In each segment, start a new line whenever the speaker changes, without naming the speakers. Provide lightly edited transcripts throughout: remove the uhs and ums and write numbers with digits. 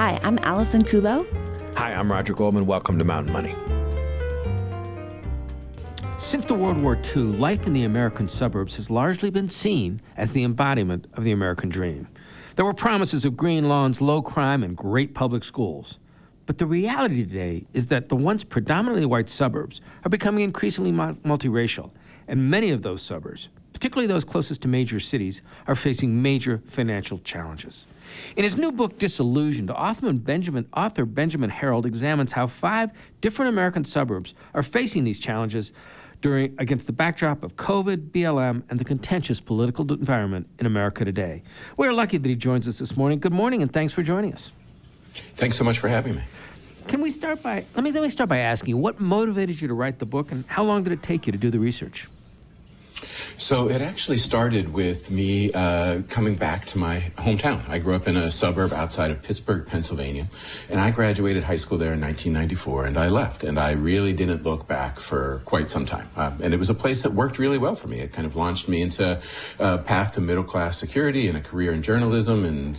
Hi, I'm Allison Kulo.
Hi, I'm Roger Goldman. Welcome to Mountain Money.
Since the World War II, life in the American suburbs has largely been seen as the embodiment of the American dream. There were promises of green lawns, low crime, and great public schools. But the reality today is that the once predominantly white suburbs are becoming increasingly multiracial, and many of those suburbs, particularly those closest to major cities, are facing major financial challenges. In his new book, Disillusioned, author Benjamin Herold examines how 5 different American suburbs are facing these challenges against the backdrop of COVID, BLM, and the contentious political environment in America today. We're lucky that he joins us this morning. Good morning, and thanks for joining us.
Thanks so much for having me.
Let me start by asking you, what motivated you to write the book, and how long did it take you to do the research?
So it actually started with me coming back to my hometown. I grew up in a suburb outside of Pittsburgh, Pennsylvania, and I graduated high school there in 1994, and I left, and I really didn't look back for quite some time. And it was a place that worked really well for me. It kind of launched me into a path to middle-class security and a career in journalism, and,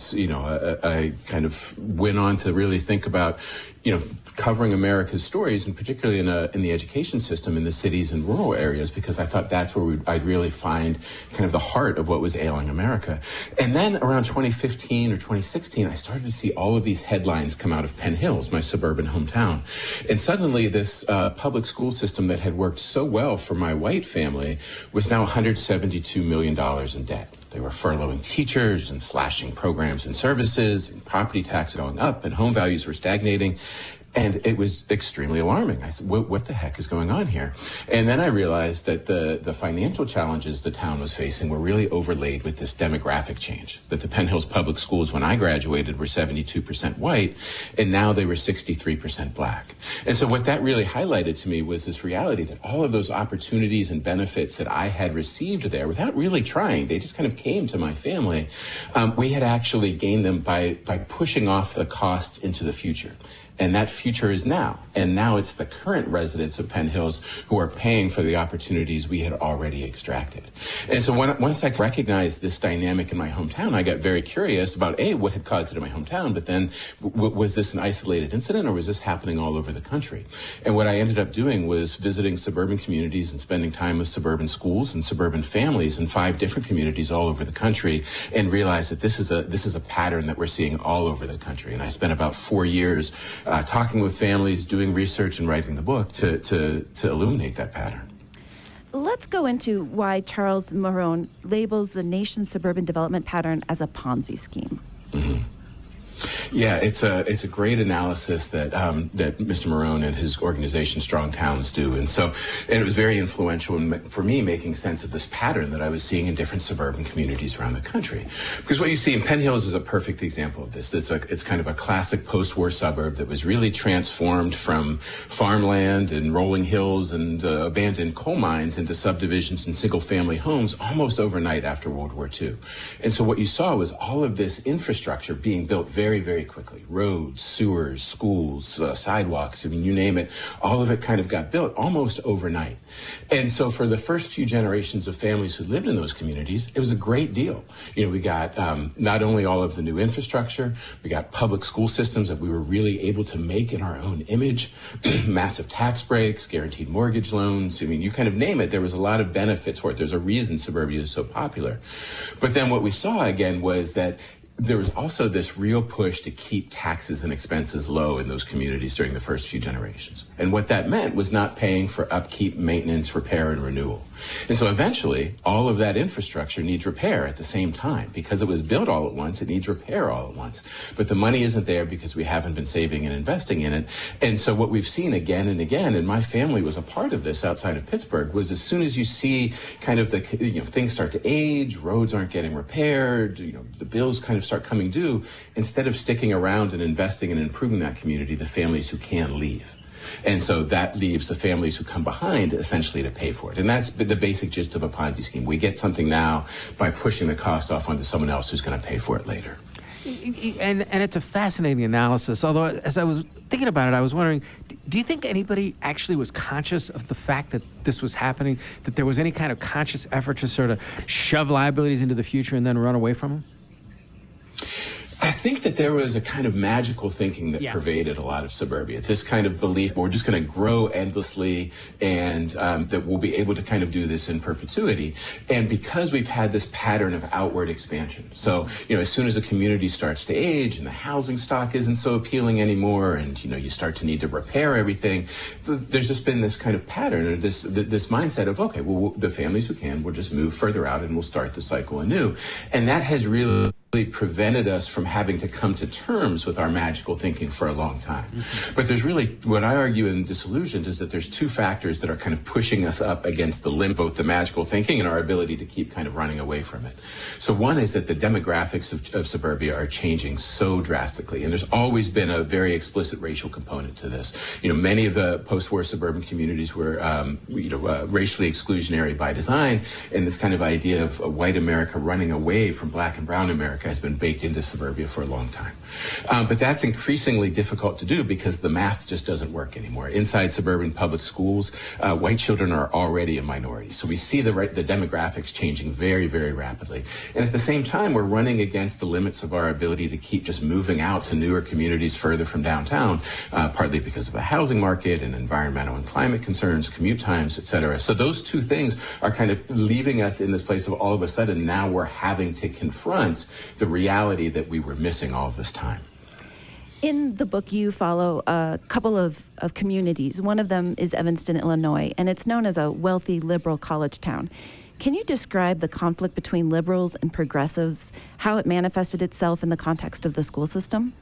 I kind of went on to really think about, covering America's stories, and particularly in the education system in the cities and rural areas, because I thought that's where I'd really find kind of the heart of what was ailing America. And then around 2015 or 2016, I started to see all of these headlines come out of Penn Hills, my suburban hometown. And suddenly this public school system that had worked so well for my white family was now $172 million in debt. They were furloughing teachers and slashing programs and services, and property tax going up, and home values were stagnating. And it was extremely alarming. I said, what the heck is going on here? And then I realized that the financial challenges the town was facing were really overlaid with this demographic change, that the Penn Hills public schools, when I graduated, were 72% white, and now they were 63% black. And so what that really highlighted to me was this reality that all of those opportunities and benefits that I had received there, without really trying, they just kind of came to my family, we had actually gained them by pushing off the costs into the future. And that future is now. And now it's the current residents of Penn Hills who are paying for the opportunities we had already extracted. And so once I recognized this dynamic in my hometown, I got very curious about, what had caused it in my hometown, but then was this an isolated incident, or was this happening all over the country? And what I ended up doing was visiting suburban communities and spending time with suburban schools and suburban families in 5 different communities all over the country, and realized that this is a pattern that we're seeing all over the country. And I spent about 4 years talking with families, doing research, and writing the book to illuminate that pattern.
Let's go into why Charles Marohn labels the nation's suburban development pattern as a Ponzi scheme.
Mm-hmm. Yeah, it's a great analysis that Mr. Marohn and his organization Strong Towns do, and it was very influential for me making sense of this pattern that I was seeing in different suburban communities around the country. Because what you see in Penn Hills is a perfect example of this. It's kind of a classic post-war suburb that was really transformed from farmland and rolling hills and abandoned coal mines into subdivisions and single-family homes almost overnight after World War II. And so what you saw was all of this infrastructure being built very, very quickly. Roads, sewers, schools, sidewalks, you name it, all of it kind of got built almost overnight. And so for the first few generations of families who lived in those communities, it was a great deal. We got not only all of the new infrastructure, we got public school systems that we were really able to make in our own image, massive tax breaks, guaranteed mortgage loans. You kind of name it, there was a lot of benefits for it. There's a reason suburbia is so popular. But then what we saw again was that there was also this real push to keep taxes and expenses low in those communities during the first few generations. And what that meant was not paying for upkeep, maintenance, repair, and renewal. And so eventually, all of that infrastructure needs repair at the same time. Because it was built all at once, it needs repair all at once. But the money isn't there because we haven't been saving and investing in it. And so what we've seen again and again, and my family was a part of this outside of Pittsburgh, was as soon as you see kind of the, things start to age, roads aren't getting repaired, the bills kind of start coming due, instead of sticking around and investing and improving that community, the families who can leave. And so that leaves the families who come behind essentially to pay for it. And that's the basic gist of a Ponzi scheme. We get something now by pushing the cost off onto someone else who's going to pay for it later.
And it's a fascinating analysis, although as I was thinking about it, I was wondering, do you think anybody actually was conscious of the fact that this was happening, that there was any kind of conscious effort to sort of shove liabilities into the future and then run away from them?
think that there was a kind of magical thinking that pervaded a lot of suburbia. This kind of belief we're just going to grow endlessly and that we'll be able to kind of do this in perpetuity. And because we've had this pattern of outward expansion. So, as soon as a community starts to age and the housing stock isn't so appealing anymore and, you start to need to repair everything, there's just been this kind of pattern or this mindset of, okay, well, the families who can will just move further out and we'll start the cycle anew. And that has really prevented us from having to come to terms with our magical thinking for a long time. But there's really, what I argue in Disillusioned is that there's two factors that are kind of pushing us up against the limit, both the magical thinking and our ability to keep kind of running away from it. So one is that the demographics of suburbia are changing so drastically, and there's always been a very explicit racial component to this. Many of the post-war suburban communities were, racially exclusionary by design, and this kind of idea of white America running away from black and brown America has been baked into suburbia for a long time. But that's increasingly difficult to do because the math just doesn't work anymore. Inside suburban public schools, white children are already a minority. So we see the demographics changing very, very rapidly. And at the same time, we're running against the limits of our ability to keep just moving out to newer communities further from downtown, partly because of a housing market and environmental and climate concerns, commute times, et cetera. So those two things are kind of leaving us in this place of all of a sudden now we're having to confront the reality that we were missing all of this time.
In the book, you follow a couple of communities. One of them is Evanston, Illinois, and it's known as a wealthy liberal college town. Can you describe the conflict between liberals and progressives, how it manifested itself in the context of the school system?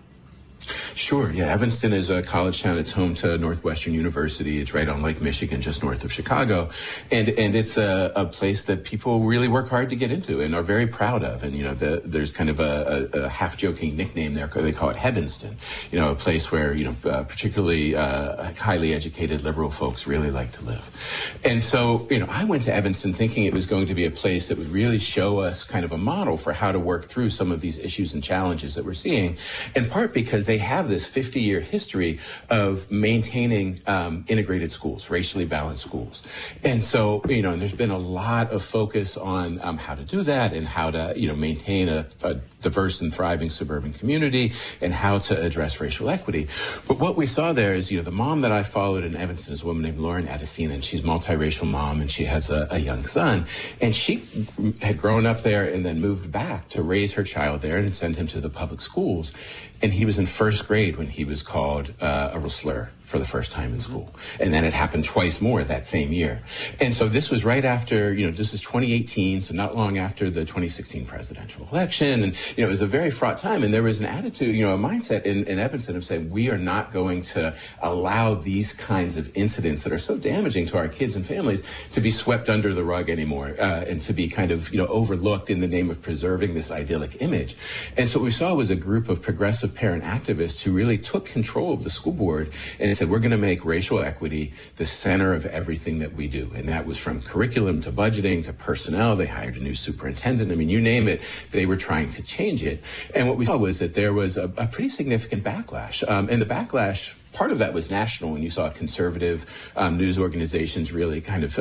Sure. Yeah, Evanston is a college town. It's home to Northwestern University. It's right on Lake Michigan, just north of Chicago. And it's a place that people really work hard to get into and are very proud of. And, there's kind of a half-joking nickname there. They call it Heavenston, a place where, particularly highly educated liberal folks really like to live. And so, I went to Evanston thinking it was going to be a place that would really show us kind of a model for how to work through some of these issues and challenges that we're seeing, in part because they have this 50-year history of maintaining integrated schools, racially balanced schools. And so, and there's been a lot of focus on how to do that and how to, maintain a diverse and thriving suburban community and how to address racial equity. But what we saw there is, the mom that I followed in Evanston is a woman named Lauren Adesina, and she's a multiracial mom, and she has a young son. And she had grown up there and then moved back to raise her child there and send him to the public schools. And he was in first grade when he was called a racial slur for the first time in school. And then it happened twice more that same year. And so this was right after, this is 2018, so not long after the 2016 presidential election. And, it was a very fraught time. And there was an attitude, a mindset in Evanston of saying, we are not going to allow these kinds of incidents that are so damaging to our kids and families to be swept under the rug anymore and to be kind of, overlooked in the name of preserving this idyllic image. And so what we saw was a group of progressive parent activists who really took control of the school board and said, we're going to make racial equity the center of everything that we do. And that was from curriculum to budgeting to personnel. They hired a new superintendent. I mean, you name it, they were trying to change it. And what we saw was that there was a pretty significant backlash. And the backlash, part of that was national, and you saw conservative news organizations really kind of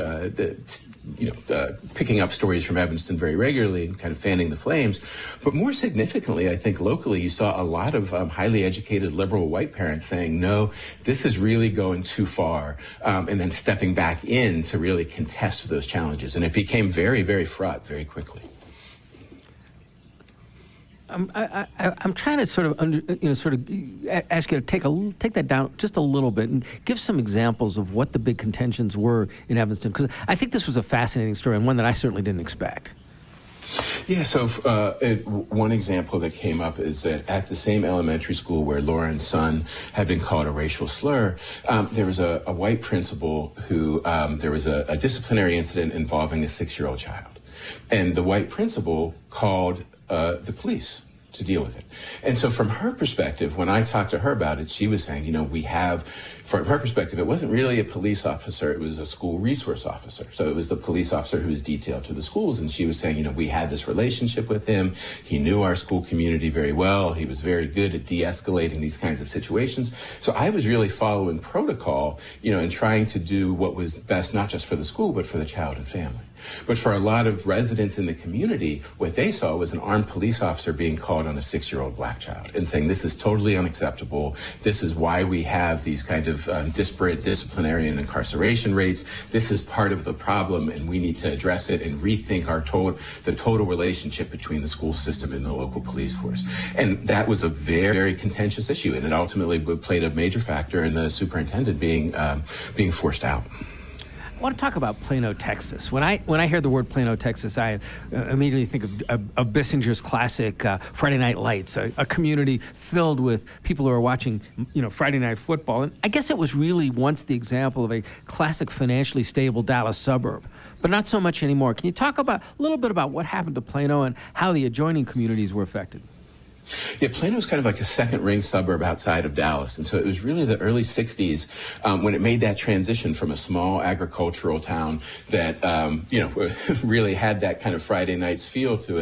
picking up stories from Evanston very regularly and kind of fanning the flames. But more significantly, I think locally, you saw a lot of highly educated liberal white parents saying, no, this is really going too far, and then stepping back in to really contest those challenges. And it became very, very fraught very quickly.
I'm trying to sort of ask you to take that down just a little bit and give some examples of what the big contentions were in Evanston, because I think this was a fascinating story and one that I certainly didn't expect.
Yeah, so one example that came up is that at the same elementary school where Lauren's son had been called a racial slur, there was a white principal who, there was a disciplinary incident involving a 6-year-old child. And the white principal called the police to deal with it. And so from her perspective, when I talked to her about it, she was saying, from her perspective, it wasn't really a police officer, it was a school resource officer. So it was the police officer who was detailed to the schools. And she was saying, we had this relationship with him. He knew our school community very well. He was very good at de-escalating these kinds of situations. So I was really following protocol, and trying to do what was best, not just for the school, but for the child and family. But for a lot of residents in the community, what they saw was an armed police officer being called on a 6-year-old black child and saying, this is totally unacceptable. This is why we have these kind of disparate disciplinary and incarceration rates. This is part of the problem, and we need to address it and rethink the total relationship between the school system and the local police force. And that was a very, very contentious issue, and it ultimately played a major factor in the superintendent being forced out.
I want to talk about Plano, Texas. When I hear the word Plano, Texas, I immediately think of Bissinger's classic Friday Night Lights, a community filled with people who are watching, Friday night football. And I guess it was really once the example of a classic financially stable Dallas suburb, but not so much anymore. Can you talk a little bit about what happened to Plano and how the adjoining communities were affected?
Yeah, Plano was kind of like a second-ring suburb outside of Dallas. And so it was really the early 60s when it made that transition from a small agricultural town that, really had that kind of Friday Night Lights feel to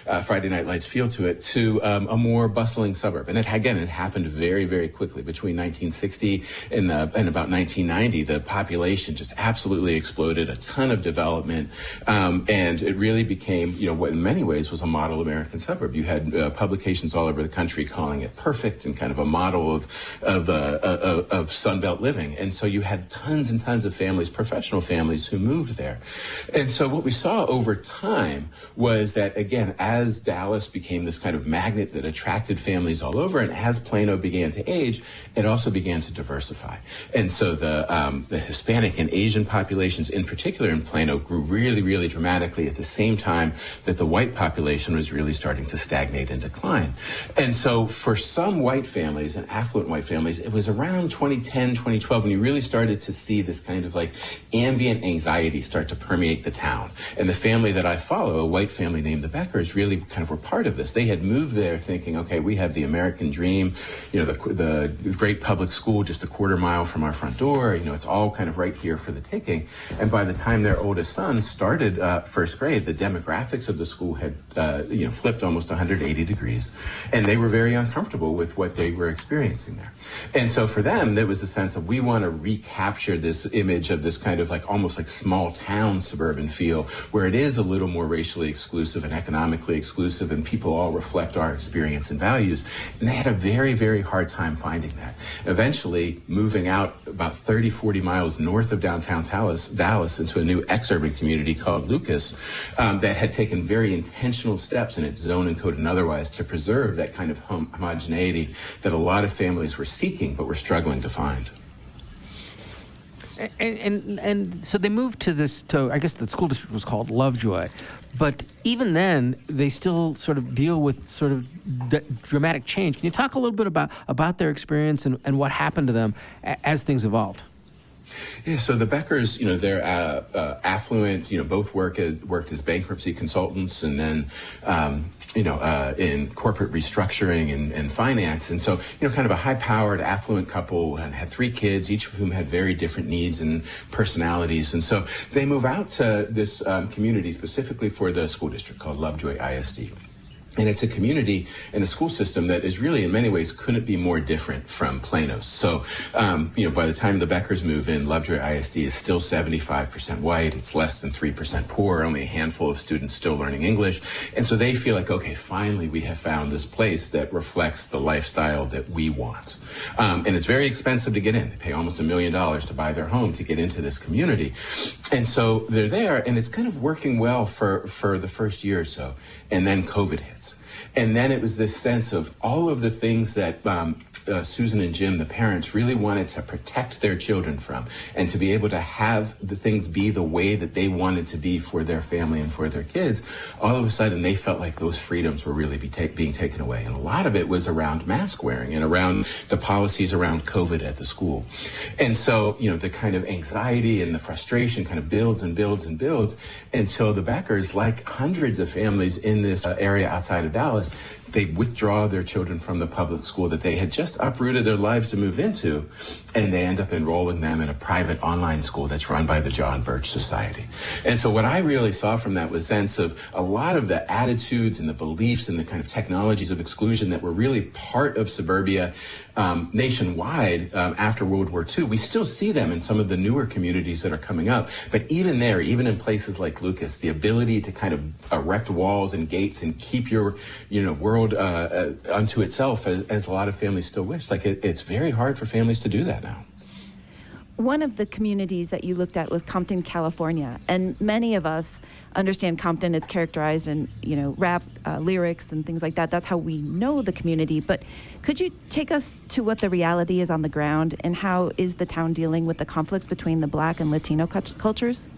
it, to a more bustling suburb. And it happened very, very quickly. Between 1960 and about 1990, the population just absolutely exploded, a ton of development. And it really became, what in many ways was a model American suburb. You had publications all over the country calling it perfect and kind of a model of Sunbelt living. And so you had tons and tons of families, professional families, who moved there. And so what we saw over time was that, again, as Dallas became this kind of magnet that attracted families all over, and as Plano began to age, it also began to diversify. And so the Hispanic and Asian populations in particular in Plano grew really, really dramatically at the same time that the white population was really starting to stagnate and decline. And so for some white families and affluent white families, it was around 2010, 2012 when you really started to see this kind of like ambient anxiety start to permeate the town. And the family that I follow, a white family named the Beckers, really kind of were part of this. They had moved there thinking, okay, we have the American dream, the great public school just a quarter mile from our front door, it's all kind of right here for the taking. And by the time their oldest son started first grade, the demographics of the school had, flipped almost 180 degrees. And they were very uncomfortable with what they were experiencing there. And so for them, there was a sense of, we want to recapture this image of this kind of like almost like small town suburban feel where it is a little more racially exclusive and economically exclusive and people all reflect our experience and values. And they had a very, very hard time finding that. Eventually moving out about 30, 40 miles north of downtown Dallas into a new ex-urban community called Lucas that had taken very intentional steps in its zone and code and otherwise to preserve that kind of homogeneity that a lot of families were seeking but were struggling to find.
And so they moved to I guess the school district was called Lovejoy, but even then they still sort of deal with sort of dramatic change. Can you talk a little bit about their experience and what happened to them as things evolved?
Yeah, so the Beckers, they're affluent, both worked as bankruptcy consultants and then, in corporate restructuring and finance. And so, kind of a high-powered, affluent couple and had 3 kids, each of whom had very different needs and personalities. And so they move out to this community specifically for the school district called Lovejoy ISD. And it's a community and a school system that is really, in many ways, couldn't be more different from Plano's. So, by the time the Beckers move in, Lovejoy ISD is still 75% white. It's less than 3% poor, only a handful of students still learning English. And so they feel like, okay, finally we have found this place that reflects the lifestyle that we want. And it's very expensive to get in. They pay almost $1 million to buy their home to get into this community. And so they're there, and it's kind of working well for the first year or so. And then COVID hits. And then it was this sense of all of the things that Susan and Jim, the parents, really wanted to protect their children from and to be able to have the things be the way that they wanted to be for their family and for their kids. All of a sudden, they felt like those freedoms were really being taken away. And a lot of it was around mask wearing and around the policies around COVID at the school. And so, the kind of anxiety and the frustration kind of builds and builds and builds until the Beckers, like hundreds of families in this area outside of Dallas, they withdraw their children from the public school that they had just uprooted their lives to move into, and they end up enrolling them in a private online school that's run by the John Birch Society. And so what I really saw from that was a sense of a lot of the attitudes and the beliefs and the kind of technologies of exclusion that were really part of suburbia nationwide after World War II. We still see them in some of the newer communities that are coming up. But even there, even in places like Lucas, the ability to kind of erect walls and gates and keep your world unto itself, as a lot of families still wish. Like it's very hard for families to do that now.
One of the communities that you looked at was Compton, California, and many of us understand Compton. It's characterized in, rap lyrics and things like that. That's how we know the community. But could you take us to what the reality is on the ground, and how is the town dealing with the conflicts between the Black and Latino cultures?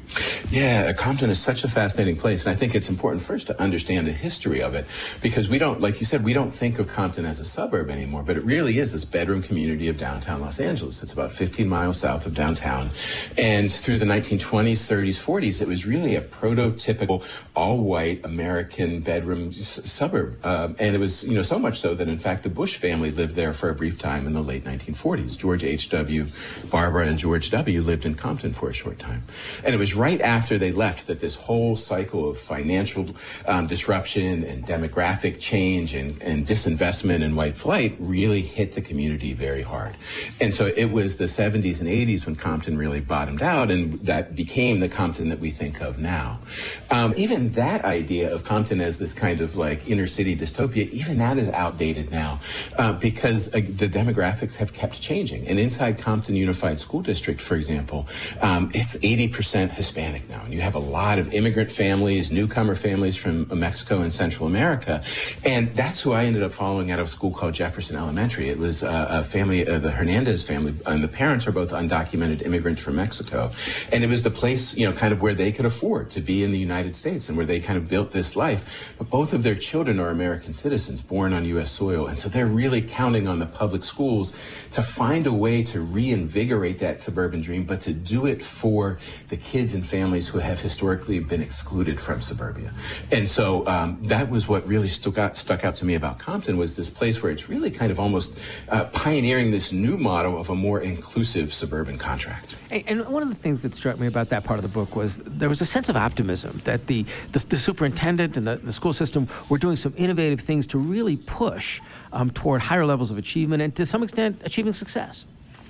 Yeah, Compton is such a fascinating place, and I think it's important first to understand the history of it, because we don't, like you said, we don't think of Compton as a suburb anymore, but it really is this bedroom community of downtown Los Angeles. It's about 15 miles south of downtown, and through the 1920s, 30s, 40s, it was really a prototypical all-white American bedroom suburb, and it was, so much so that, in fact, the Bush family lived there for a brief time in the late 1940s. George H.W., Barbara, and George W. lived in Compton for a short time, and it was right after they left that this whole cycle of financial disruption and demographic change and disinvestment and white flight really hit the community very hard. And so it was the 70s and 80s when Compton really bottomed out, and that became the Compton that we think of now. Even that idea of Compton as this kind of like inner city dystopia, even that is outdated now because the demographics have kept changing. And inside Compton Unified School District, for example, it's 80% Hispanic now, and you have a lot of immigrant families, newcomer families from Mexico and Central America, and that's who I ended up following out of a school called Jefferson Elementary. It was a family, the Hernandez family, and the parents are both undocumented immigrants from Mexico, and it was the place, kind of where they could afford to be in the United States and where they kind of built this life. But both of their children are American citizens born on U.S. soil, and so they're really counting on the public schools to find a way to reinvigorate that suburban dream, but to do it for the kids and families who have historically been excluded from suburbia. And so that was what really stuck out to me about Compton, was this place where it's really kind of almost pioneering this new model of a more inclusive suburban contract.
And one of the things that struck me about that part of the book was there was a sense of optimism that the superintendent and the school system were doing some innovative things to really push toward higher levels of achievement and to some extent achieving success.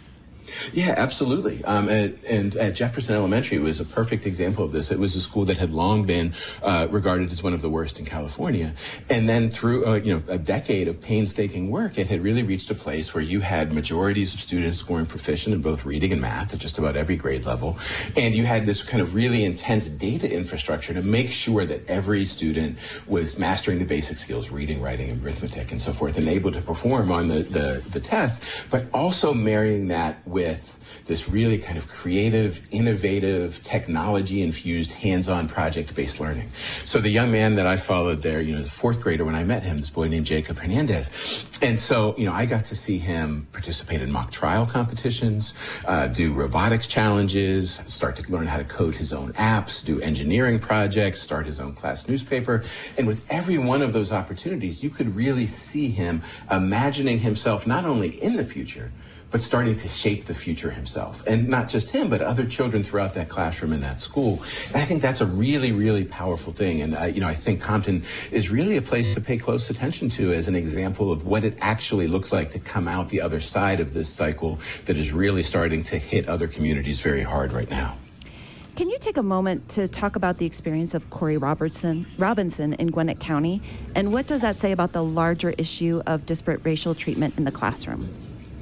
Yeah, absolutely. And at Jefferson Elementary, it was a perfect example of this. It was a school that had long been regarded as one of the worst in California. And then through a decade of painstaking work, it had really reached a place where you had majorities of students scoring proficient in both reading and math at just about every grade level. And you had this kind of really intense data infrastructure to make sure that every student was mastering the basic skills, reading, writing, and arithmetic, and so forth, and able to perform on the tests, but also marrying that with this really kind of creative, innovative, technology-infused, hands-on project-based learning. So the young man that I followed there, the fourth grader when I met him, this boy named Jacob Hernandez. And so, I got to see him participate in mock trial competitions, do robotics challenges, start to learn how to code his own apps, do engineering projects, start his own class newspaper. And with every one of those opportunities, you could really see him imagining himself not only in the future, but starting to shape the future himself. And not just him, but other children throughout that classroom in that school. And I think that's a really, really powerful thing. And, I think Compton is really a place to pay close attention to as an example of what it actually looks like to come out the other side of this cycle that is really starting to hit other communities very hard right now.
Can you take a moment to talk about the experience of Corey Robinson in Gwinnett County? And what does that say about the larger issue of disparate racial treatment in the classroom?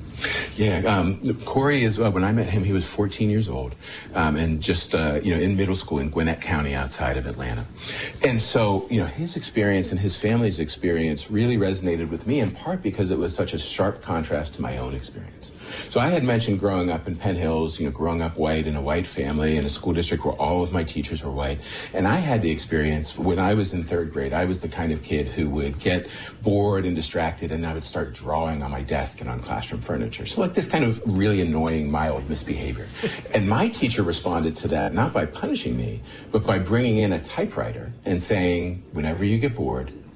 Yeah, Corey is, when I met him, he was 14 years old and just, in middle school in Gwinnett County outside of Atlanta. And so, his experience and his family's experience really resonated with me in part because it was such a sharp contrast to my own experience. So I had mentioned growing up in Penn Hills, growing up white in a white family in a school district where all of my teachers were white. And I had the experience when I was in third grade, I was the kind of kid who would get bored and distracted and I would start drawing on my desk and on classroom furniture. So like this kind of really annoying, mild misbehavior. And my teacher responded to that not by punishing me, but by bringing in a typewriter and saying, whenever you get bored,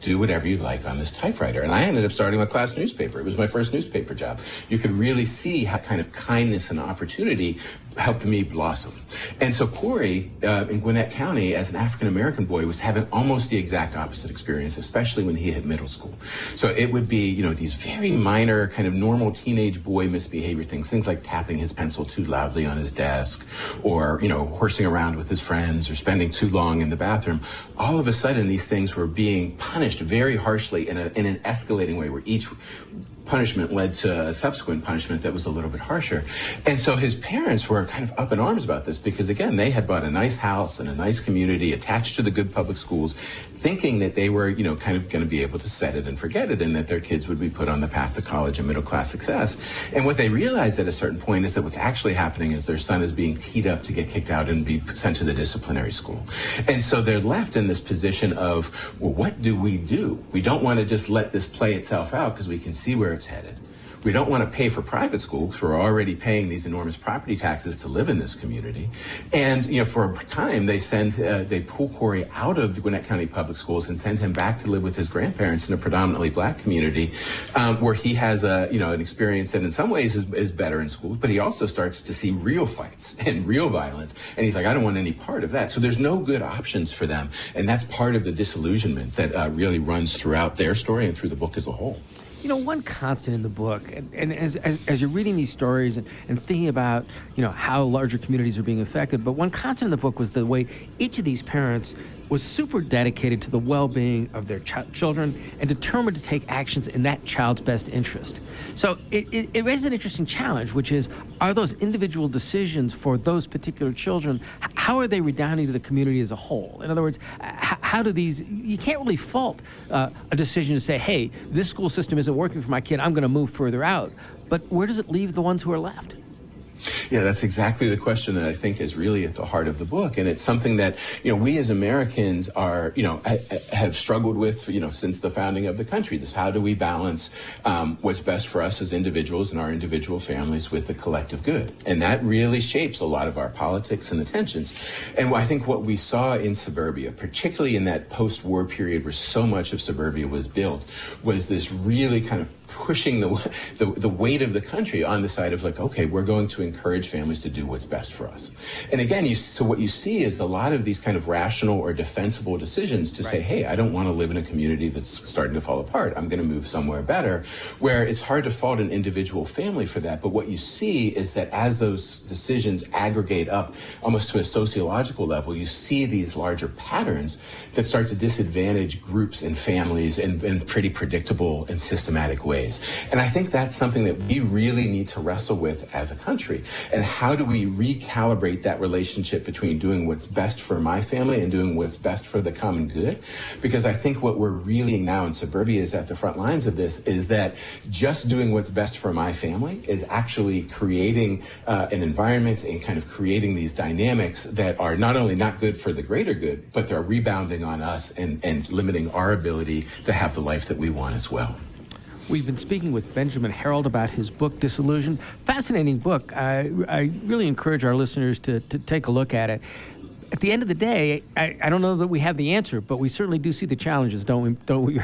do whatever you like on this typewriter. And I ended up starting a class newspaper. It was my first newspaper job. You could really see how kind of kindness and opportunity helped me blossom. And so Corey, in Gwinnett County, as an African-American boy, was having almost the exact opposite experience, especially when he hit middle school. So it would be, these very minor kind of normal teenage boy misbehavior things like tapping his pencil too loudly on his desk, or, horsing around with his friends, or spending too long in the bathroom. All of a sudden, these things were being punished very harshly in an escalating way, where each punishment led to a subsequent punishment that was a little bit harsher. And so his parents were kind of up in arms about this because, again, they had bought a nice house and a nice community attached to the good public schools, thinking that they were, kind of going to be able to set it and forget it, and that their kids would be put on the path to college and middle-class success. And what they realized at a certain point is that what's actually happening is their son is being teed up to get kicked out and be sent to the disciplinary school. And so they're left in this position of, well, what do? We don't want to just let this play itself out because we can see where it's headed. We don't want to pay for private schools. We're already paying these enormous property taxes to live in this community. And, for a time, they pull Corey out of the Gwinnett County Public Schools and send him back to live with his grandparents in a predominantly black community, where he has an experience that in some ways is better in school, but he also starts to see real fights and real violence. And he's like, I don't want any part of that. So there's no good options for them. And that's part of the disillusionment that really runs throughout their story and through the book as a whole.
One constant in the book, and as you're reading these stories and thinking about, how larger communities are being affected, but one constant in the book was the way each of these parents was super dedicated to the well-being of their children and determined to take actions in that child's best interest. So it raises an interesting challenge, which is, are those individual decisions for those particular children, how are they redounding to the community as a whole? In other words, how do these, you can't really fault a decision to say, hey, this school system isn't working for my kid, I'm going to move further out. But where does it leave the ones who are left?
Yeah, that's exactly the question that I think is really at the heart of the book. And it's something that, we as Americans are, have struggled with, since the founding of the country. This, how do we balance what's best for us as individuals and our individual families with the collective good? And that really shapes a lot of our politics and attentions. And I think what we saw in suburbia, particularly in that post-war period where so much of suburbia was built, was this really kind of pushing the weight of the country on the side of like, okay, we're going to encourage families to do what's best for us. And again, so what you see is a lot of these kind of rational or defensible decisions to say, hey, I don't want to live in a community that's starting to fall apart. I'm going to move somewhere better, where it's hard to fault an individual family for that. But what you see is that as those decisions aggregate up almost to a sociological level, you see these larger patterns that start to disadvantage groups and families in pretty predictable and systematic ways. And I think that's something that we really need to wrestle with as a country. And how do we recalibrate that relationship between doing what's best for my family and doing what's best for the common good? Because I think what we're really now in suburbia is at the front lines of this is that just doing what's best for my family is actually creating an environment and kind of creating these dynamics that are not only not good for the greater good, but they're rebounding on us and limiting our ability to have the life that we want as well.
We've been speaking with Benjamin Herold about his book, Disillusion. Fascinating book. I really encourage our listeners to take a look at it. At the end of the day, I don't know that we have the answer, but we certainly do see the challenges, don't we?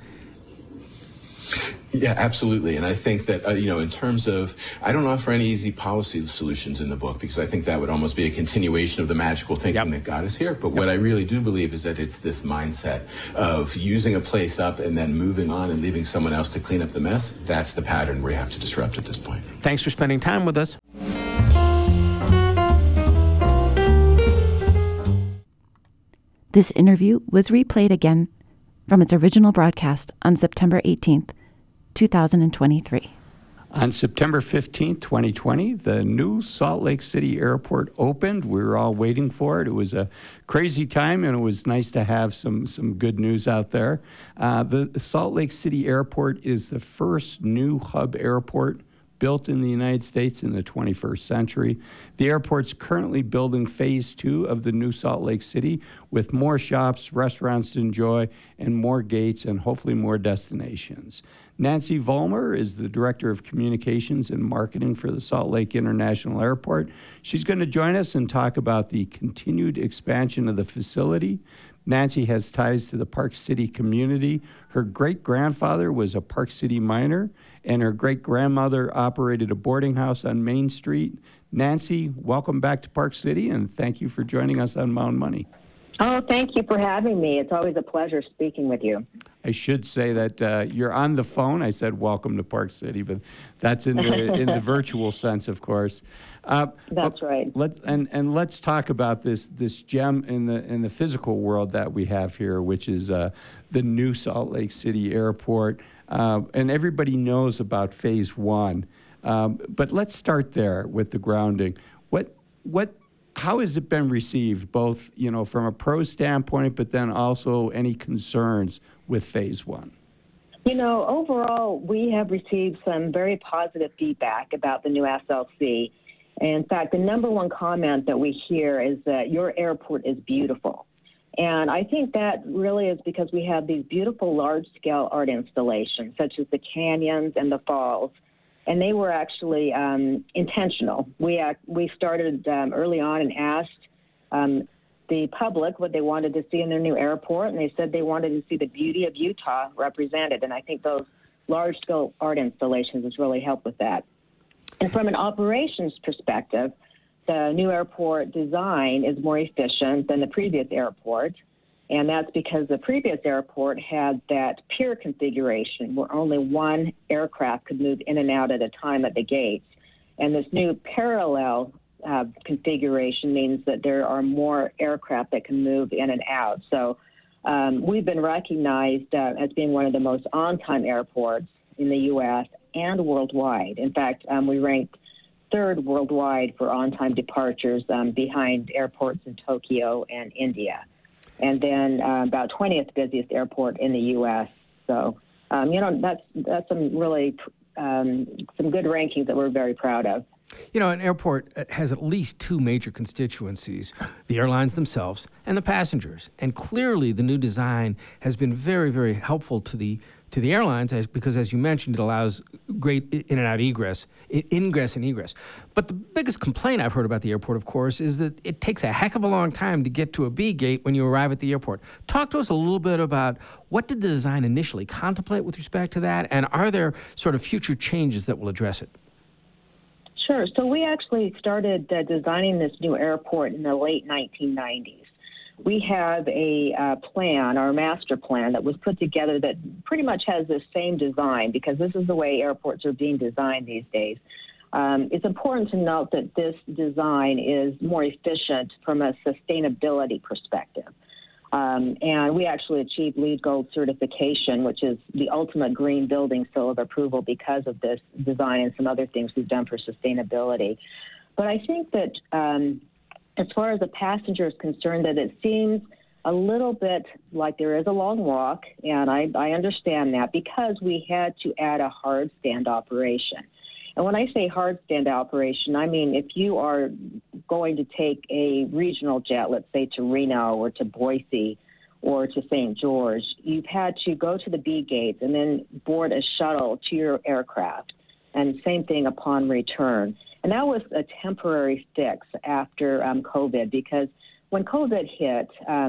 Yeah, absolutely. And I think that, in terms of, I don't offer any easy policy solutions in the book because I think that would almost be a continuation of the magical thinking that got us here. But what I really do believe is that it's this mindset of using a place up and then moving on and leaving someone else to clean up the mess. That's the pattern we have to disrupt at this point.
Thanks for spending time with us.
This interview was replayed again from its original broadcast on September 18th, 2023.
On September 15th, 2020, the new Salt Lake City Airport opened. We were all waiting for it. It was a crazy time, and it was nice to have some good news out there. The Salt Lake City Airport is the first new hub airport built in the United States in the 21st century. The airport's currently building phase 2 of the new Salt Lake City with more shops, restaurants to enjoy, and more gates, and hopefully more destinations. Nancy Vollmer is the Director of Communications and Marketing for the Salt Lake International Airport. She's going to join us and talk about the continued expansion of the facility, Nancy has ties to the Park City community. Her great-grandfather was a Park City miner, and her great-grandmother operated a boarding house on Main Street. Nancy, welcome back to Park City, and thank you for joining us on Mountain Money.
Oh, thank you for having me. It's always a pleasure speaking with you.
I should say that you're on the phone. I said welcome to Park City, but that's in the virtual sense, of course.
That's right.
Let's talk about this gem in the physical world that we have here, which is the new Salt Lake City Airport, and everybody knows about Phase 1. But let's start there with the grounding. How has it been received, both from a pro standpoint, but then also any concerns with Phase 1?
Overall, we have received some very positive feedback about the new SLC. In fact, the number one comment that we hear is that your airport is beautiful. And I think that really is because we have these beautiful large-scale art installations, such as the canyons and the falls. And they were actually intentional. We started early on and asked the public what they wanted to see in their new airport, and they said they wanted to see the beauty of Utah represented. And I think those large-scale art installations has really helped with that. And from an operations perspective, the new airport design is more efficient than the previous airport. And that's because the previous airport had that pier configuration where only one aircraft could move in and out at a time at the gates. And this new parallel configuration means that there are more aircraft that can move in and out. So we've been recognized as being one of the most on-time airports in the U.S. and worldwide. In fact, we ranked third worldwide for on-time departures behind airports in Tokyo and India. And then about 20th busiest airport in the U.S. So, that's some really some good rankings that we're very proud of.
An airport has at least two major constituencies, the airlines themselves and the passengers. And clearly the new design has been very, very helpful to the airlines because, as you mentioned, it allows great in and out ingress and egress. But the biggest complaint I've heard about the airport, of course, is that it takes a heck of a long time to get to a B gate when you arrive at the airport. Talk to us a little bit about what did the design initially contemplate with respect to that, and are there sort of future changes that will address it?
Sure. So we actually started designing this new airport in the late 1990s. We have a plan, our master plan, that was put together that pretty much has the same design because this is the way airports are being designed these days. It's important to note that this design is more efficient from a sustainability perspective. And we actually achieved LEED Gold certification, which is the ultimate green building seal of approval because of this design and some other things we've done for sustainability. But I think that as far as the passenger is concerned, that it seems a little bit like there is a long walk, and I understand that because we had to add a hard stand operation. And when I say hard stand operation, I mean if you are going to take a regional jet, let's say to Reno or to Boise or to St. George, you've had to go to the B gates and then board a shuttle to your aircraft, and same thing upon return. And that was a temporary fix after COVID, because when COVID hit,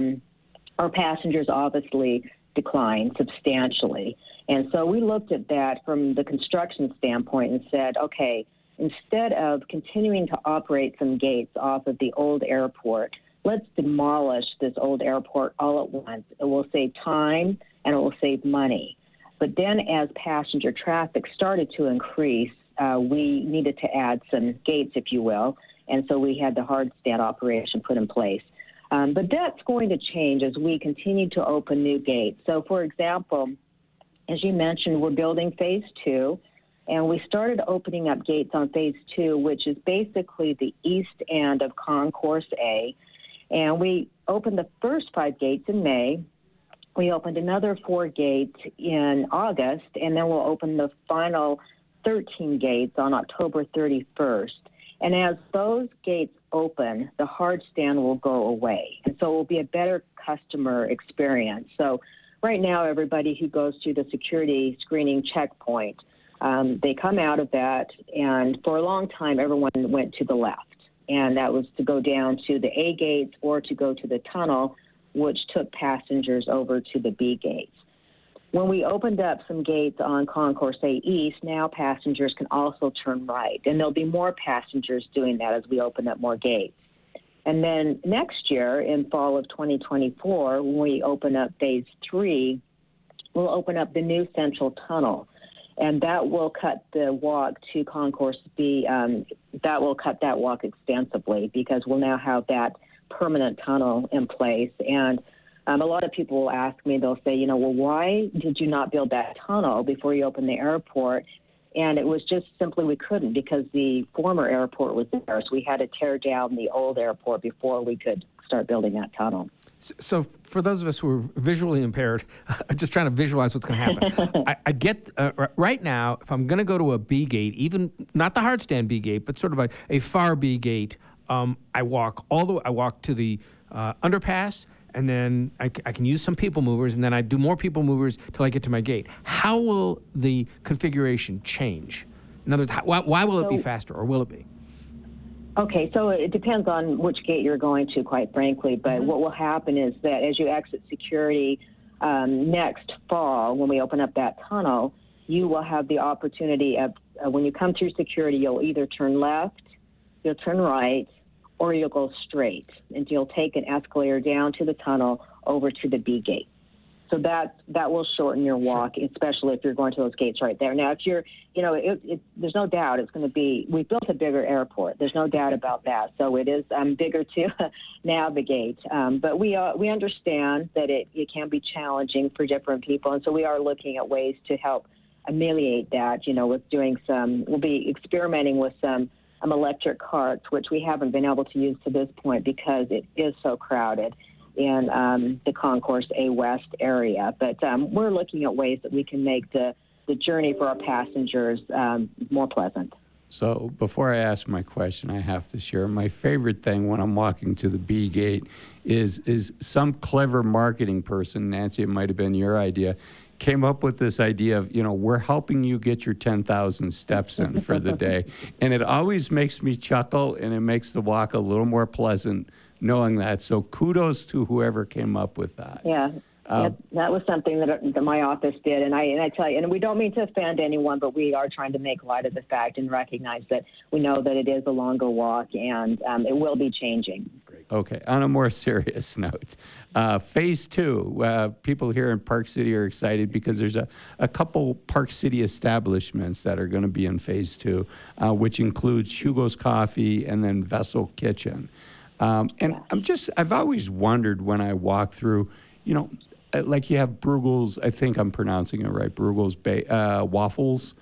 our passengers obviously declined substantially. And so we looked at that from the construction standpoint and said, okay, instead of continuing to operate some gates off of the old airport, let's demolish this old airport all at once. It will save time and it will save money. But then as passenger traffic started to increase, we needed to add some gates, if you will, and so we had the hard stand operation put in place. But that's going to change as we continue to open new gates. So, for example, as you mentioned, we're building Phase 2, and we started opening up gates on Phase 2, which is basically the east end of Concourse A. And we opened the first 5 gates in May. We opened another 4 gates in August, and then we'll open the final 13 gates on October 31st. And as those gates open, the hard stand will go away. And so it will be a better customer experience. So right now, everybody who goes through the security screening checkpoint, they come out of that, and for a long time, everyone went to the left. And that was to go down to the A gates or to go to the tunnel which took passengers over to the B gates. When we opened up some gates on Concourse A East, now passengers can also turn right, and there'll be more passengers doing that as we open up more gates. And then next year, in fall of 2024, when we open up Phase 3, we'll open up the new Central Tunnel, and that will cut the walk to Concourse B. That will cut that walk extensively because we'll now have that permanent tunnel in place. And a lot of people will ask me, they'll say, well, why did you not build that tunnel before you opened the airport? And it was just simply we couldn't because the former airport was there. So we had to tear down the old airport before we could start building that tunnel.
So for those of us who are visually impaired, I'm just trying to visualize what's going to happen. I get right now, if I'm going to go to a B gate, even not the hard stand B gate, but sort of a far B gate, I walk to the underpass, and then I can use some people movers, and then I do more people movers till I get to my gate. How will the configuration change? In other words, why will it be faster, or will it be?
Okay, so it depends on which gate you're going to, quite frankly. But what will happen is that as you exit security next fall, when we open up that tunnel, you will have the opportunity of, when you come through security, you'll either turn left, you'll turn right, or you'll go straight, and you'll take an escalator down to the tunnel over to the B gate. So that will shorten your walk, especially if you're going to those gates right there. Now, if you're, there's no doubt it's going to be, we built a bigger airport. There's no doubt about that. So it is bigger to navigate. But we understand that it can be challenging for different people. And so we are looking at ways to help ameliorate that, with doing we'll be experimenting with some electric carts, which we haven't been able to use to this point because it is so crowded in the Concourse A West area. But we're looking at ways that we can make the journey for our passengers more pleasant.
So before I ask my question, I have to share my favorite thing when I'm walking to the B gate is some clever marketing person, Nancy, it might have been your idea, came up with this idea of, we're helping you get your 10,000 steps in for the day. And it always makes me chuckle, and it makes the walk a little more pleasant knowing that. So kudos to whoever came up with that.
Yeah. That was something that my office did, and I tell you, and we don't mean to offend anyone, but we are trying to make light of the fact and recognize that we know that it is a longer walk, and it will be changing.
Okay, on a more serious note, Phase 2, people here in Park City are excited because there's a couple Park City establishments that are going to be in Phase 2, which includes Hugo's Coffee and then Vessel Kitchen. I've always wondered when I walk through, like you have Bruegel's, I think I'm pronouncing it right, Bruegel's waffles,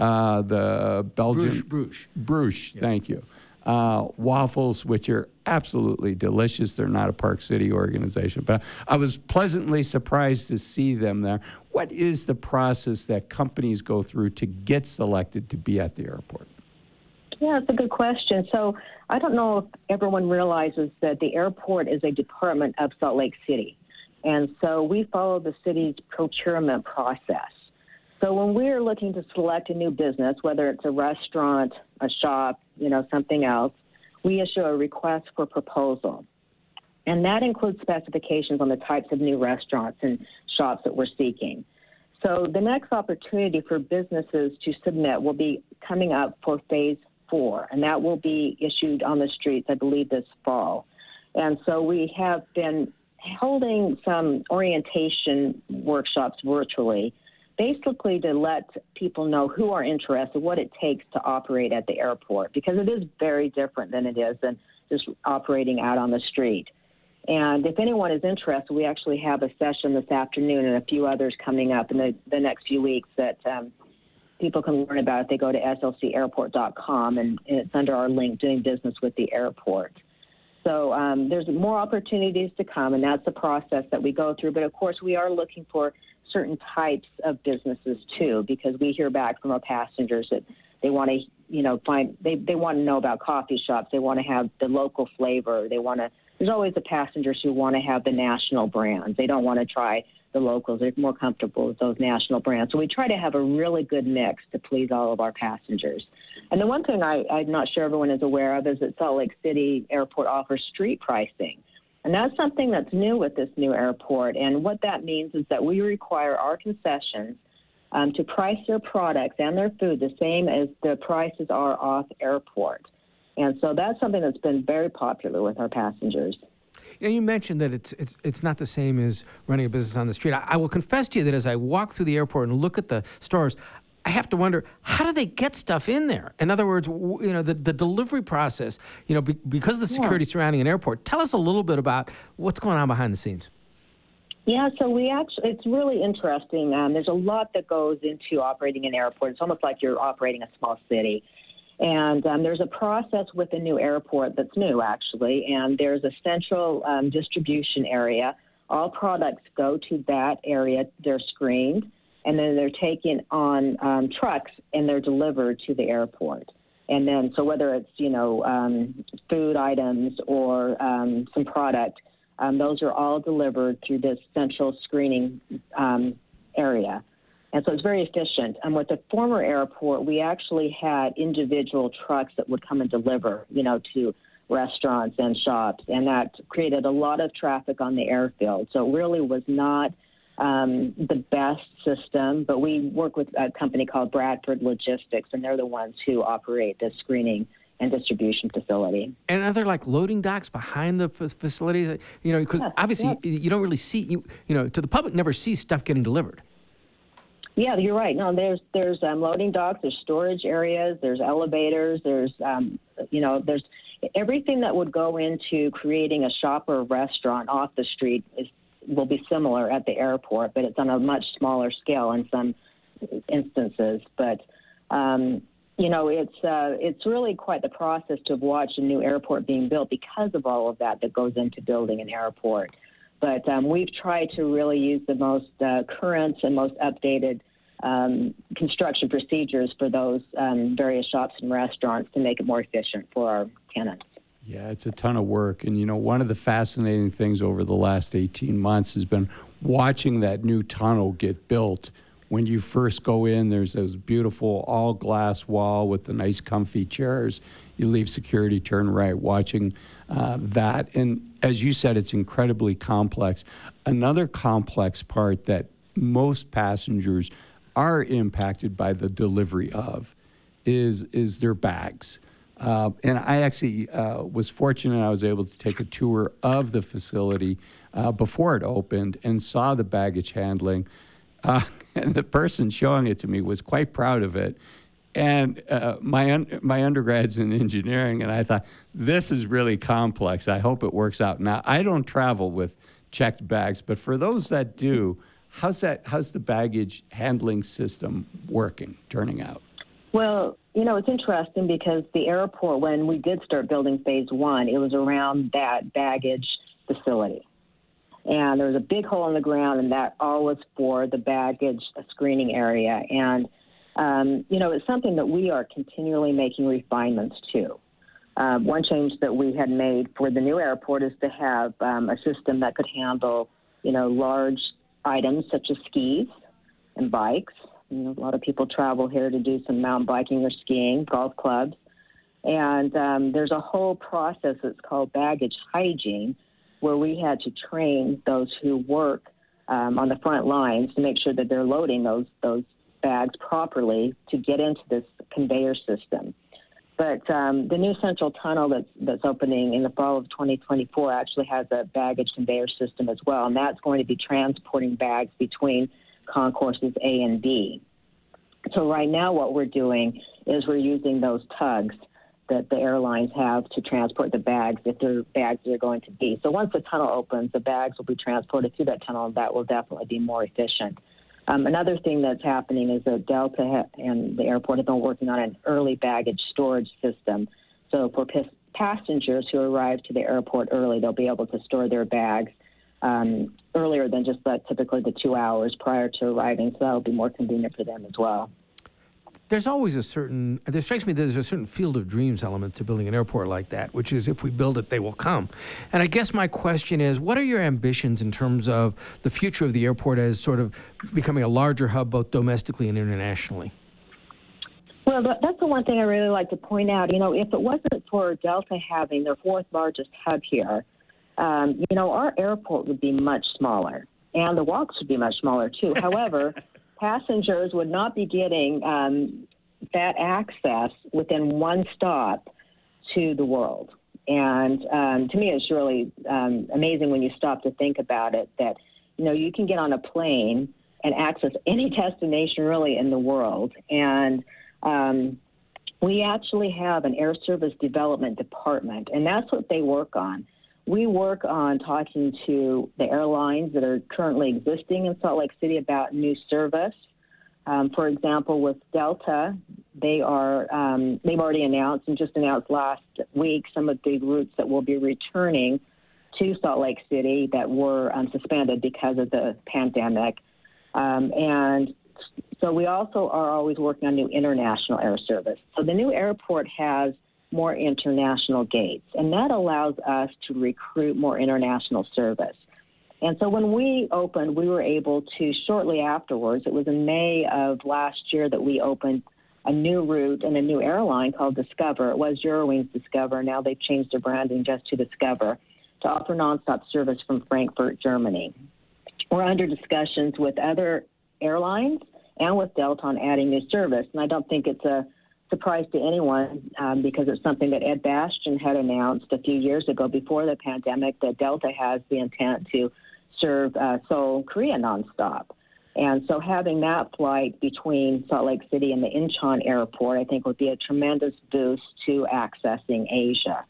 the Belgian... Bruges, yes. Thank you. Waffles, which are absolutely delicious. They're not a Park City organization, but I was pleasantly surprised to see them there. What is the process that companies go through to get selected to be at the airport?
Yeah, it's a good question. So I don't know if everyone realizes that the airport is a department of Salt Lake City. And so we follow the city's procurement process. So when we're looking to select a new business, whether it's a restaurant, a shop, something else, we issue a request for proposal. And that includes specifications on the types of new restaurants and shops that we're seeking. So the next opportunity for businesses to submit will be coming up for Phase 4, and that will be issued on the streets, I believe, this fall. And so we have been holding some orientation workshops virtually, basically to let people know who are interested, what it takes to operate at the airport, because it is very different than it is than just operating out on the street. And if anyone is interested, we actually have a session this afternoon and a few others coming up in the next few weeks that people can learn about if they go to slcairport.com, and it's under our link, Doing Business with the Airport. So there's more opportunities to come, and that's the process that we go through. But, of course, we are looking for certain types of businesses, too, because we hear back from our passengers that they want to, they want to know about coffee shops. They want to have the local flavor. There's always the passengers who want to have the national brands. They don't want to try the locals. They're more comfortable with those national brands. So we try to have a really good mix to please all of our passengers. And the one thing I'm not sure everyone is aware of is that Salt Lake City Airport offers street pricing. And that's something that's new with this new airport. And what that means is that we require our concessions to price their products and their food the same as the prices are off airport. And so that's something that's been very popular with our passengers.
You know, you mentioned that it's not the same as running a business on the street. I will confess to you that as I walk through the airport and look at the stores, I have to wonder, how do they get stuff in there? In other words, you know, the delivery process, you know, because of the security surrounding an airport. Tell us a little bit about what's going on behind the scenes.
Yeah, so it's really interesting. There's a lot that goes into operating an airport. It's almost like you're operating a small city. And there's a process with a new airport that's new, actually, and there's a central distribution area. All products go to that area. They're screened, and then they're taken on trucks, and they're delivered to the airport. And then, so whether it's, you know, food items or some product, those are all delivered through this central screening area. And so it's very efficient. And with the former airport, we actually had individual trucks that would come and deliver, you know, to restaurants and shops. And that created a lot of traffic on the airfield. So it really was not the best system. But we work with a company called Bradford Logistics, and they're the ones who operate this screening and distribution facility.
And are there like loading docks behind the facilities? You know, because obviously you don't really see, you know, to the public never sees stuff getting delivered.
Yeah, you're right. No, there's loading docks, there's storage areas, there's elevators, there's there's everything that would go into creating a shop or a restaurant off the street will be similar at the airport, but it's on a much smaller scale in some instances. But it's really quite the process to watch a new airport being built because of all of that goes into building an airport. But we've tried to really use the most current and most updated construction procedures for those various shops and restaurants to make it more efficient for our tenants.
Yeah, it's a ton of work. And, you know, one of the fascinating things over the last 18 months has been watching that new tunnel get built. When you first go in, there's this beautiful all-glass wall with the nice comfy chairs. You leave security, turn right, watching that. And as you said, it's incredibly complex. Another complex part that most passengers are impacted by the delivery of is their bags. And I actually was fortunate I was able to take a tour of the facility before it opened and saw the baggage handling. And the person showing it to me was quite proud of it. And my undergrad's in engineering, and I thought, this is really complex. I hope it works out. Now, I don't travel with checked bags, but for those that do, how's the baggage handling system turning out?
Well, you know, it's interesting because the airport, when we did start building phase one, it was around that baggage facility. And there was a big hole in the ground, and that all was for the baggage screening area. And it's something that we are continually making refinements to. One change that we had made for the new airport is to have a system that could handle, you know, large items such as skis and bikes. You know, a lot of people travel here to do some mountain biking or skiing, golf clubs. And there's a whole process that's called baggage hygiene, where we had to train those who work on the front lines to make sure that they're loading those bags properly to get into this conveyor system. But the new central tunnel that's opening in the fall of 2024 actually has a baggage conveyor system as well, and that's going to be transporting bags between concourses A and B. So right now what we're doing is we're using those tugs that the airlines have to transport the bags if they're bags that are going to be. So once the tunnel opens, the bags will be transported through that tunnel, and that will definitely be more efficient. Another thing that's happening is that Delta and the airport have been working on an early baggage storage system. So for passengers who arrive to the airport early, they'll be able to store their bags earlier than just typically the 2 hours prior to arriving. So that'll be more convenient for them as well.
There strikes me that there's a certain field of dreams element to building an airport like that, which is if we build it, they will come. And I guess my question is, what are your ambitions in terms of the future of the airport as sort of becoming a larger hub both domestically and internationally?
Well, that's the one thing I really like to point out. You know, if it wasn't for Delta having their fourth largest hub here, our airport would be much smaller, and the walks would be much smaller too. However, passengers would not be getting that access within one stop to the world. And to me, it's really amazing when you stop to think about it that, you can get on a plane and access any destination really in the world. And we actually have an air service development department, and that's what they work on. We work on talking to the airlines that are currently existing in Salt Lake City about new service. For example, with Delta, they've already announced and just announced last week some of the routes that will be returning to Salt Lake City that were suspended because of the pandemic. And so we also are always working on new international air service. So the new airport has more international gates, and that allows us to recruit more international service. And so when we opened, we were able to, shortly afterwards, it was in May of last year that we opened a new route and a new airline called Discover. It was Eurowings Discover. Now they've changed their branding just to Discover to offer nonstop service from Frankfurt, Germany. We're under discussions with other airlines and with Delta on adding new service. And I don't think it's a surprise to anyone because it's something that Ed Bastian had announced a few years ago before the pandemic that Delta has the intent to serve Seoul, Korea nonstop. And so having that flight between Salt Lake City and the Incheon airport, I think, would be a tremendous boost to accessing Asia.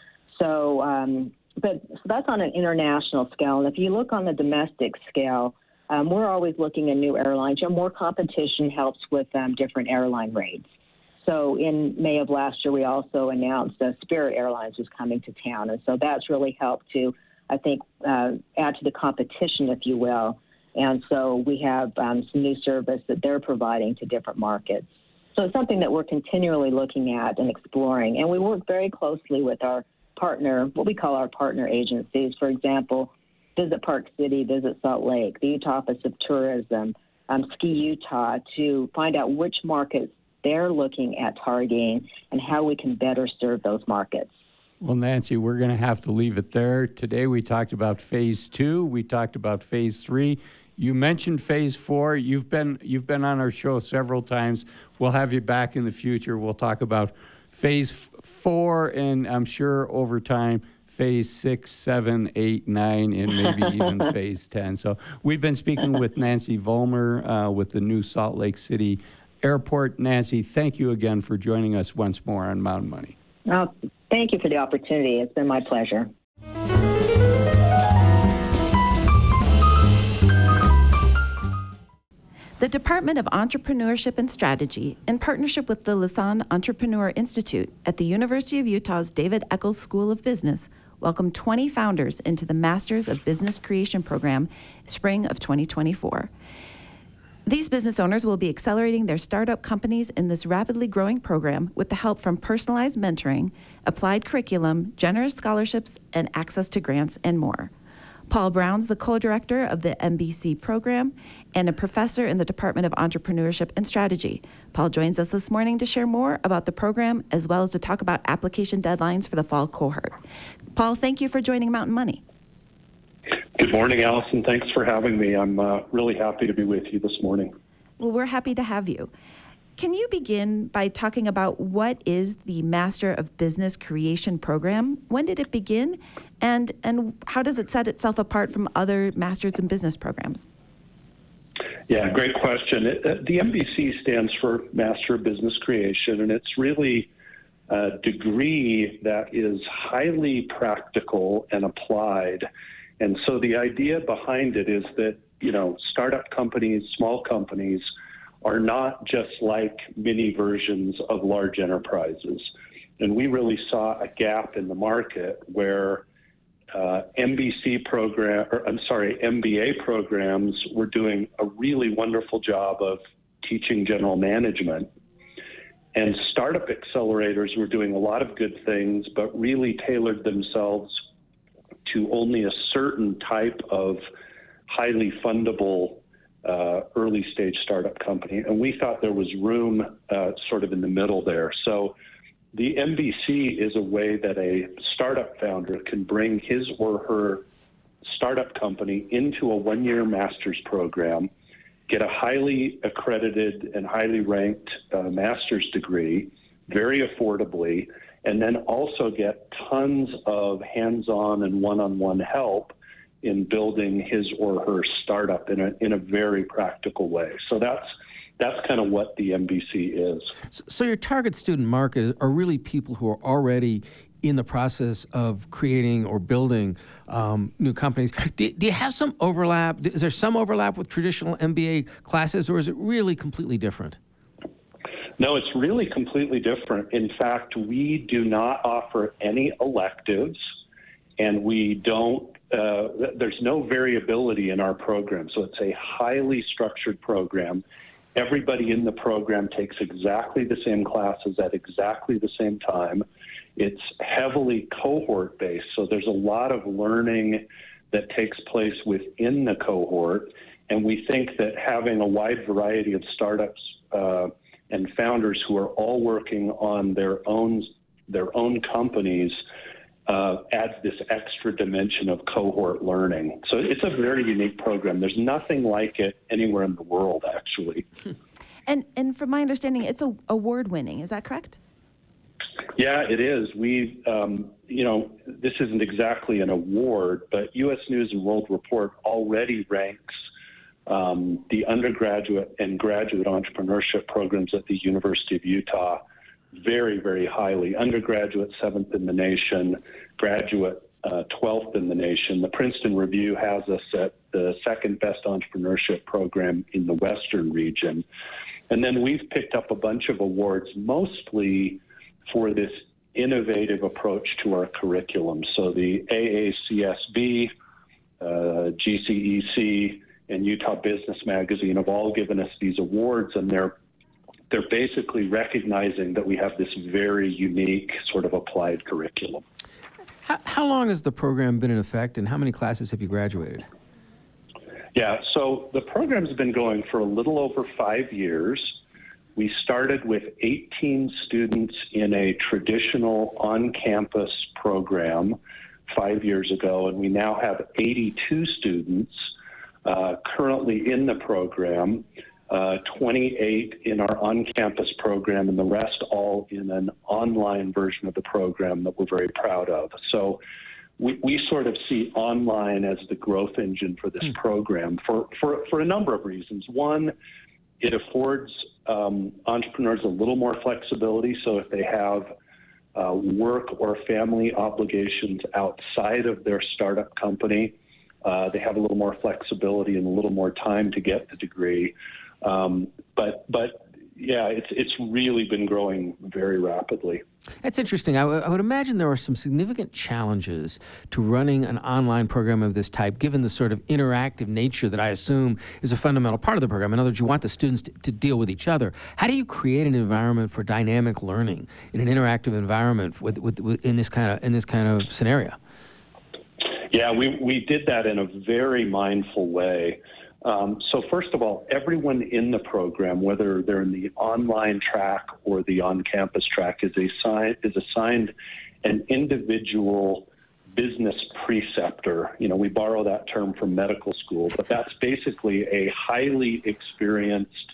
So, but that's on an international scale. And if you look on the domestic scale, we're always looking at new airlines. More competition helps with different airline rates. So in May of last year, we also announced that Spirit Airlines was coming to town. And so that's really helped to, I think, add to the competition, if you will. And so we have some new service that they're providing to different markets. So it's something that we're continually looking at and exploring. And we work very closely with our partner, what we call our partner agencies. For example, Visit Park City, Visit Salt Lake, the Utah Office of Tourism, Ski Utah, to find out which markets they're looking at targeting and how we can better serve those markets.
Well, Nancy, we're going to have to leave it there. Today we talked about Phase 2. We talked about Phase 3. You mentioned Phase 4. You've been on our show several times. We'll have you back in the future. We'll talk about Phase 4 and I'm sure over time, Phase 6, 7, 8, 9, and maybe even Phase 10. So we've been speaking with Nancy Vollmer with the new Salt Lake City Airport. Nancy, thank you again for joining us once more on Mountain Money.
Oh, thank you for the opportunity. It's been my pleasure.
The Department of Entrepreneurship and Strategy, in partnership with the Lassonde Entrepreneur Institute at the University of Utah's David Eccles School of Business, welcomed 20 founders into the Masters of Business Creation program, spring of 2024. These business owners will be accelerating their startup companies in this rapidly growing program with the help from personalized mentoring, applied curriculum, generous scholarships, and access to grants and more. Paul Brown's the co-director of the MBC program and a professor in the Department of Entrepreneurship and Strategy. Paul joins us this morning to share more about the program as well as to talk about application deadlines for the fall cohort. Paul, thank you for joining Mountain Money.
Good morning, Allison. Thanks for having me. I'm really happy to be with you this morning.
Well, we're happy to have you. Can you begin by talking about what is the Master of Business Creation program? When did it begin? And how does it set itself apart from other Masters in Business programs?
Yeah, great question. The MBC stands for Master of Business Creation, and it's really a degree that is highly practical and applied. And so the idea behind it is that, startup companies, small companies, are not just like mini versions of large enterprises. And we really saw a gap in the market where MBA programs were doing a really wonderful job of teaching general management. And startup accelerators were doing a lot of good things, but really tailored themselves to only a certain type of highly fundable early stage startup company. And we thought there was room sort of in the middle there. So the MBC is a way that a startup founder can bring his or her startup company into a one-year master's program, get a highly accredited and highly ranked master's degree very affordably, and then also get tons of hands-on and one-on-one help in building his or her startup in a very practical way. So that's kind of what the MBC is.
So your target student market are really people who are already in the process of creating or building new companies. Do you have some overlap? Is there some overlap with traditional MBA classes, or is it really completely different?
No, it's really completely different. In fact, we do not offer any electives, and we don't. There's no variability in our program, so it's a highly structured program. Everybody in the program takes exactly the same classes at exactly the same time. It's heavily cohort-based, so there's a lot of learning that takes place within the cohort, and we think that having a wide variety of startups and founders who are all working on their own companies adds this extra dimension of cohort learning. So it's a very unique program. There's nothing like it anywhere in the world, actually.
And from my understanding, it's award-winning. Is that correct?
Yeah, it is. We, this isn't exactly an award, but U.S. News and World Report already ranks the undergraduate and graduate entrepreneurship programs at the University of Utah very, very highly. Undergraduate 7th in the nation, graduate 12th in the nation. The Princeton Review has us at the second best entrepreneurship program in the Western region. And then we've picked up a bunch of awards, mostly for this innovative approach to our curriculum. So the AACSB, GCEC, and Utah Business Magazine have all given us these awards, and they're basically recognizing that we have this very unique sort of applied curriculum.
How long has the program been in effect, and how many classes have you graduated?
Yeah, so the program's been going for a little over 5 years. We started with 18 students in a traditional on-campus program 5 years ago, and we now have 82 students currently in the program, 28 in our on-campus program, and the rest all in an online version of the program that we're very proud of. So we sort of see online as the growth engine for this program for a number of reasons. One, it affords entrepreneurs a little more flexibility. So if they have work or family obligations outside of their startup company, they have a little more flexibility and a little more time to get the degree. But yeah, it's really been growing very rapidly.
That's interesting. I would imagine there are some significant challenges to running an online program of this type, given the sort of interactive nature that I assume is a fundamental part of the program. In other words, you want the students to deal with each other. How do you create an environment for dynamic learning in an interactive environment in this kind of scenario?
Yeah, we did that in a very mindful way. So first of all, everyone in the program, whether they're in the online track or the on-campus track, is assigned an individual business preceptor. You know, we borrow that term from medical school, but that's basically a highly experienced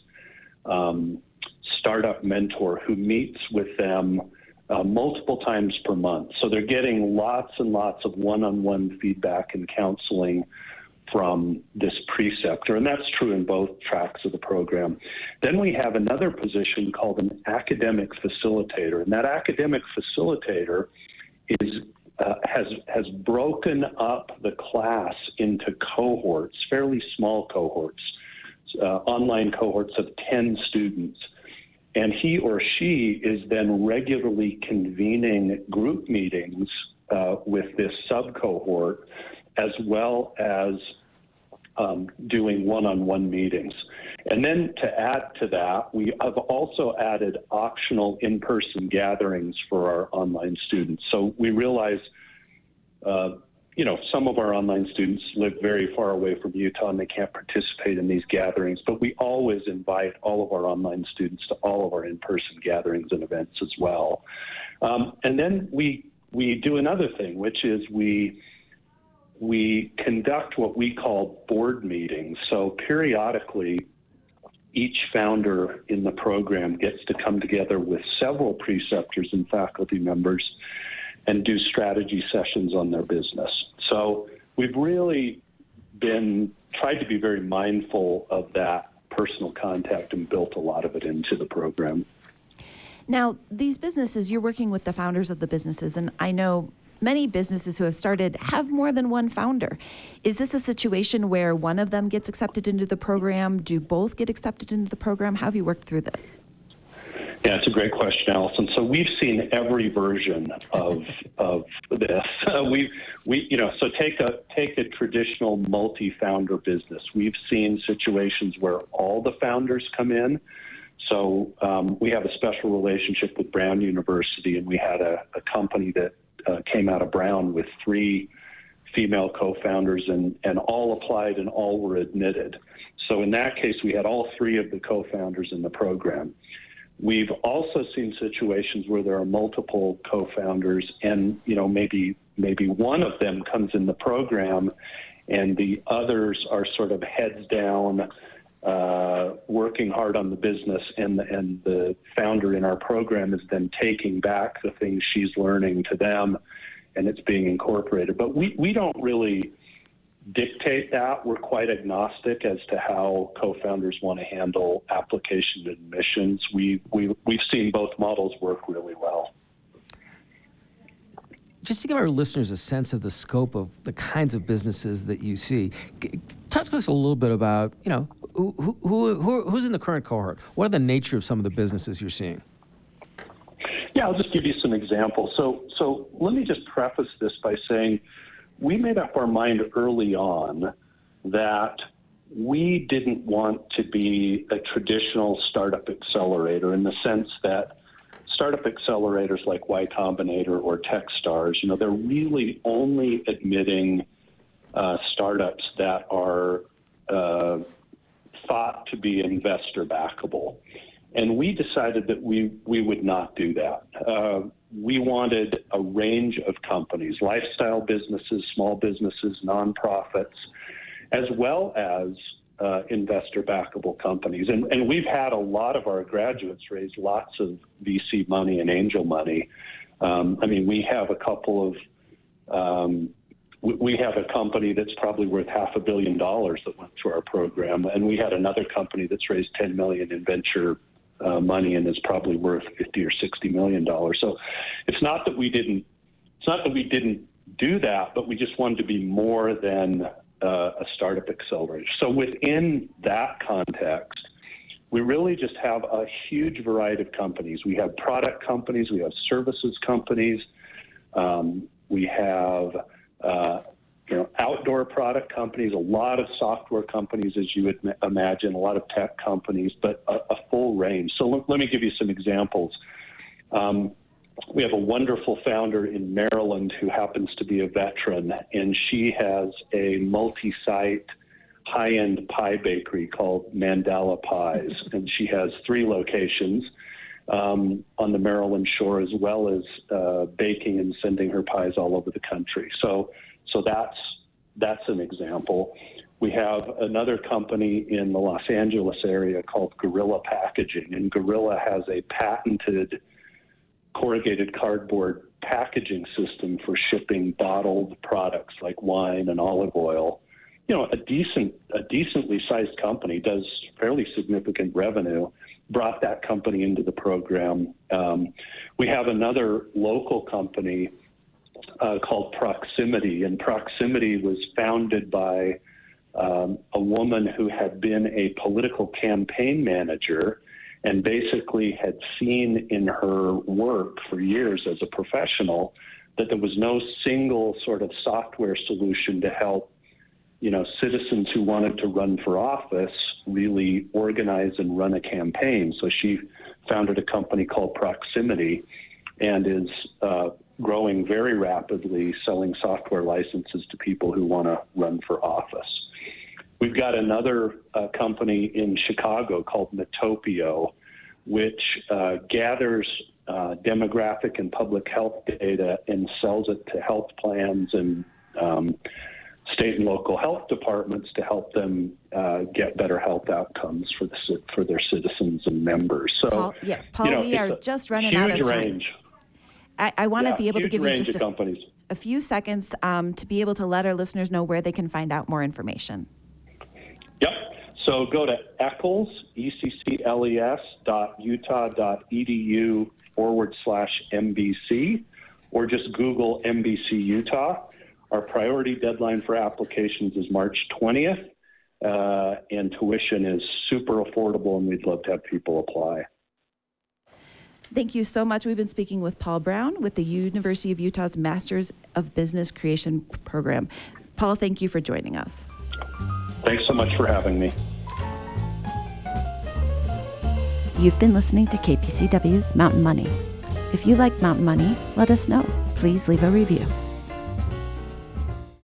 startup mentor who meets with them multiple times per month. So they're getting lots and lots of one-on-one feedback and counseling from this preceptor, and that's true in both tracks of the program. Then we have another position called an academic facilitator, and that academic facilitator has broken up the class into cohorts, fairly small cohorts, online cohorts of 10 students. And he or she is then regularly convening group meetings with this sub-cohort, as well as doing one-on-one meetings. And then to add to that, we have also added optional in-person gatherings for our online students. So we realize some of our online students live very far away from Utah and they can't participate in these gatherings, but we always invite all of our online students to all of our in-person gatherings and events as well. And then we do another thing, which is we conduct what we call board meetings. So periodically, each founder in the program gets to come together with several preceptors and faculty members and do strategy sessions on their business. So we've really tried to be very mindful of that personal contact and built a lot of it into the program.
Now, these businesses, you're working with the founders of the businesses, and I know many businesses who have started have more than one founder. Is this a situation where one of them gets accepted into the program? Do both get accepted into the program? How have you worked through this?
Yeah, it's a great question, Allison. So we've seen every version of this. So take a traditional multi-founder business. We've seen situations where all the founders come in. So we have a special relationship with Brown University, and we had a company that came out of Brown with 3 female co-founders, and all applied and all were admitted. So in that case, we had all 3 of the co-founders in the program. We've also seen situations where there are multiple co-founders, and maybe one of them comes in the program, and the others are sort of heads down, working hard on the business, and the founder in our program is then taking back the things she's learning to them, and it's being incorporated. But we don't really dictate that. We're quite agnostic as to how co-founders want to handle application admissions. We've seen both models work really well.
Just to give our listeners a sense of the scope of the kinds of businesses that you see, talk to us a little bit about, who's in the current cohort? What are the nature of some of the businesses you're seeing?
Yeah, I'll just give you some examples. So let me just preface this by saying we made up our mind early on that we didn't want to be a traditional startup accelerator, in the sense that startup accelerators like Y Combinator or Techstars, they're really only admitting startups that are thought to be investor backable. And we decided that we would not do that. We wanted a range of companies, lifestyle businesses, small businesses, nonprofits, as well as investor backable companies. And we've had a lot of our graduates raise lots of VC money and angel money. We have a couple of, we have a company that's probably worth $500 million that went through our program. And we had another company that's raised $10 million in venture money and is probably worth $50 or $60 million. So it's not that we didn't do that, but we just wanted to be more than a startup accelerator. So within that context, we really just have a huge variety of companies. We have product companies, we have services companies, we have outdoor product companies, a lot of software companies, as you would imagine, a lot of tech companies, but a full range. So let me give you some examples. We have a wonderful founder in Maryland who happens to be a veteran, and she has a multi-site high-end pie bakery called Mandala Pies, and she has 3 locations on the Maryland shore, as well as baking and sending her pies all over the country. So that's an example. We have another company in the Los Angeles area called Gorilla Packaging, and Gorilla has a patented corrugated cardboard packaging system for shipping bottled products like wine and olive oil. A decently sized company, does fairly significant revenue, brought that company into the program. We have another local company called Proximity, and Proximity was founded by a woman who had been a political campaign manager and basically had seen in her work for years as a professional that there was no single sort of software solution to help citizens who wanted to run for office really organize and run a campaign. So she founded a company called Proximity and is growing very rapidly, selling software licenses to people who want to run for office. We've got another company in Chicago called Metopio, which gathers demographic and public health data and sells it to health plans and state and local health departments to help them get better health outcomes for their citizens and members. So,
Paul, we are just running out of time.
Range.
I want to be able to give you just
companies.
A few seconds to be able to let our listeners know where they can find out more information.
Yep. So go to Eccles, ECCLES.utah.edu/MBC, or just Google MBC Utah. Our priority deadline for applications is March 20th, and tuition is super affordable, and we'd love to have people apply.
Thank you so much. We've been speaking with Paul Brown with the University of Utah's Masters of Business Creation program. Paul, thank you for joining us.
Thanks so much for having me.
You've been listening to KPCW's Mountain Money. If you like Mountain Money, let us know. Please leave a review.